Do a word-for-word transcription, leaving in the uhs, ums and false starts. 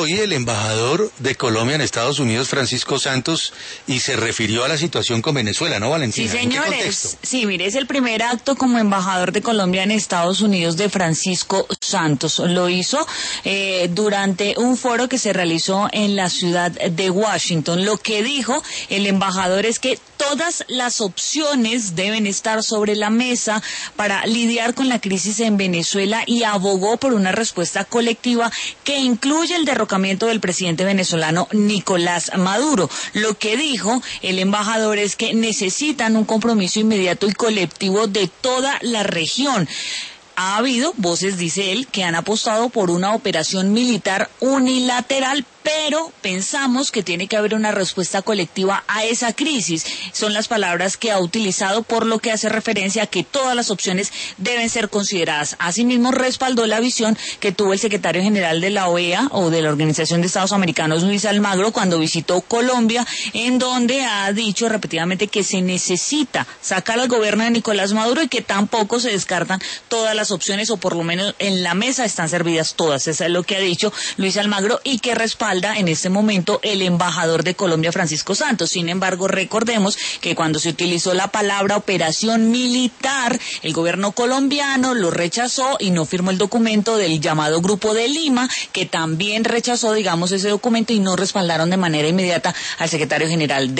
hoy el embajador de Colombia en Estados Unidos, Francisco Santos, y se refirió a la situación con Venezuela, ¿no, Valentina? Sí, señores. Sí, mire, es el primer acto como embajador de Colombia en Estados Unidos de Francisco Santos. Lo hizo eh, durante un foro que se realizó en la ciudad de Washington. Lo que dijo el embajador es que todas las opciones deben estar sobre la mesa para lidiar con la crisis en Venezuela y abogó por una respuesta colectiva que incluye el derrocamiento del presidente venezolano Nicolás Maduro. Lo que dijo el embajador es que necesitan un compromiso inmediato y colectivo de toda la región. Ha habido voces, dice él, que han apostado por una operación militar unilateral, pero pensamos que tiene que haber una respuesta colectiva a esa crisis. Son las palabras que ha utilizado, por lo que hace referencia a que todas las opciones deben ser consideradas. Asimismo, respaldó la visión que tuvo el secretario general de la O E A, o de la Organización de Estados Americanos, Luis Almagro, cuando visitó Colombia, en donde ha dicho repetidamente que se necesita sacar al gobierno de Nicolás Maduro y que tampoco se descartan todas las opciones, o por lo menos en la mesa están servidas todas. Eso es lo que ha dicho Luis Almagro y que respalda en este momento el embajador de Colombia, Francisco Santos. Sin embargo, recordemos que cuando se utilizó la palabra operación militar, el gobierno colombiano lo rechazó y no firmó el documento del llamado Grupo de Lima, que también rechazó, digamos, ese documento, y no respaldaron de manera inmediata al secretario general de